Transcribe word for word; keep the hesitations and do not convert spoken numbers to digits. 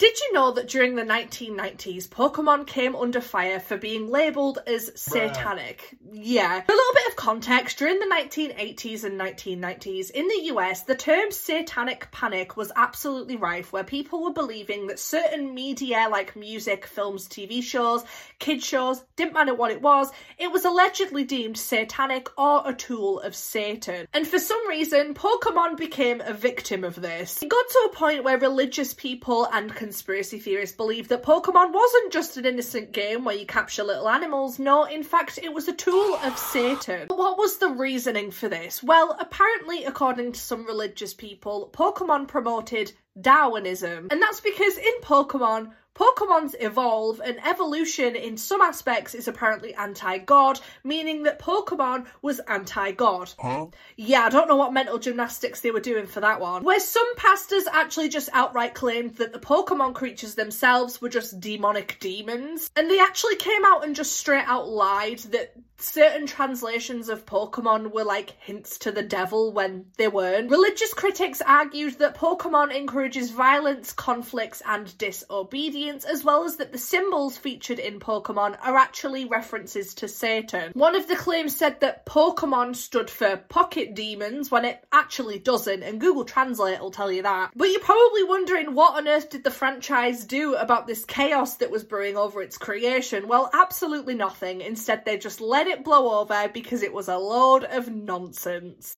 Did you know that during the nineteen nineties, Pokemon came under fire for being labelled as satanic? Bruh. Yeah. For a little bit of context, during the nineteen eighties and nineteen nineties, in the U S, the term satanic panic was absolutely rife, where people were believing that certain media like music, films, T V shows, kid shows, didn't matter what it was, it was allegedly deemed satanic or a tool of Satan. And for some reason, Pokemon became a victim of this. It got to a point where religious people and conspiracy theorists believed that Pokemon wasn't just an innocent game where you capture little animals. No, in fact, it was a tool of Satan. What was the reasoning for this? Well, apparently, according to some religious people, Pokemon promoted Darwinism. And that's because in Pokemon, Pokemons evolve, and evolution in some aspects is apparently anti-God, meaning that Pokemon was anti-God. Huh? Yeah, I don't know what mental gymnastics they were doing for that one. Where some pastors actually just outright claimed that the Pokemon creatures themselves were just demonic demons, and they actually came out and just straight out lied that certain translations of Pokemon were like hints to the devil when they weren't. Religious critics argued that Pokemon encourages violence, conflicts, and disobedience, as well as that the symbols featured in Pokemon are actually references to Satan. One of the claims said that Pokemon stood for pocket demons when it actually doesn't, and Google Translate will tell you that. But you're probably wondering, what on earth did the franchise do about this chaos that was brewing over its creation? Well, absolutely nothing. Instead, they just let it blow over because it was a load of nonsense.